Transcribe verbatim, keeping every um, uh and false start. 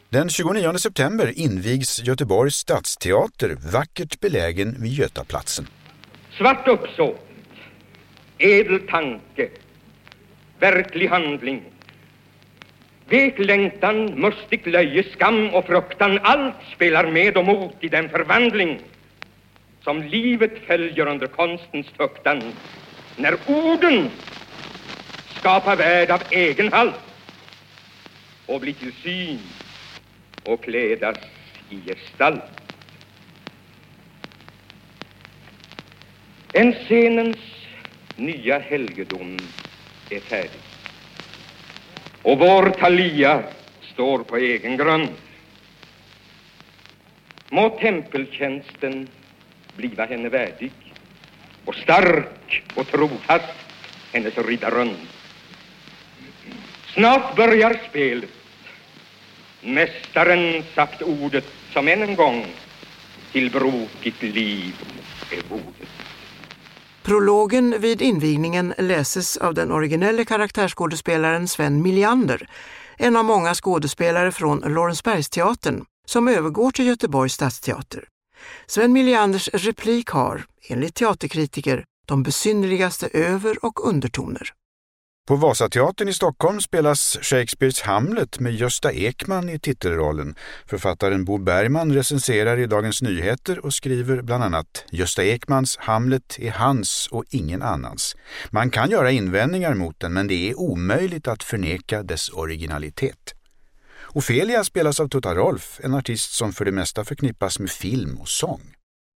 Den tjugonionde september invigs Göteborgs stadsteater, vackert belägen vid Götaplatsen. Svart uppsåt, edel tanke, verklig handling, vek längtan, mustigt löje, skam och fruktan, allt spelar med och mot i den förvandling som livet följer under konstens tuktan, när orden skapar värld av egen halt och blir till syn och klädas i gestalt. En scenens nya helgedom är färdig, och vår Thalia står på egen grund. Må tempeltjänsten bliva henne värdig, och stark och trofast hennes riddarrund. Snart börjar spelet. Mästaren sagt ordet som än en gång till brokigt liv är bordet. Prologen vid invigningen läses av den originella karaktärsskådespelaren Sven Meliander, en av många skådespelare från Lorensbergsteatern som övergår till Göteborgs stadsteater. Sven Melianders replik har, enligt teaterkritiker, de besynnerligaste över- och undertoner. På Vasateatern i Stockholm spelas Shakespeares Hamlet med Gösta Ekman i titelrollen. Författaren Bo Bergman recenserar i Dagens Nyheter och skriver bland annat: Gösta Ekmans Hamlet är hans och ingen annans. Man kan göra invändningar mot den, men det är omöjligt att förneka dess originalitet. Ofelia spelas av Tutta Rolf, en artist som för det mesta förknippas med film och sång.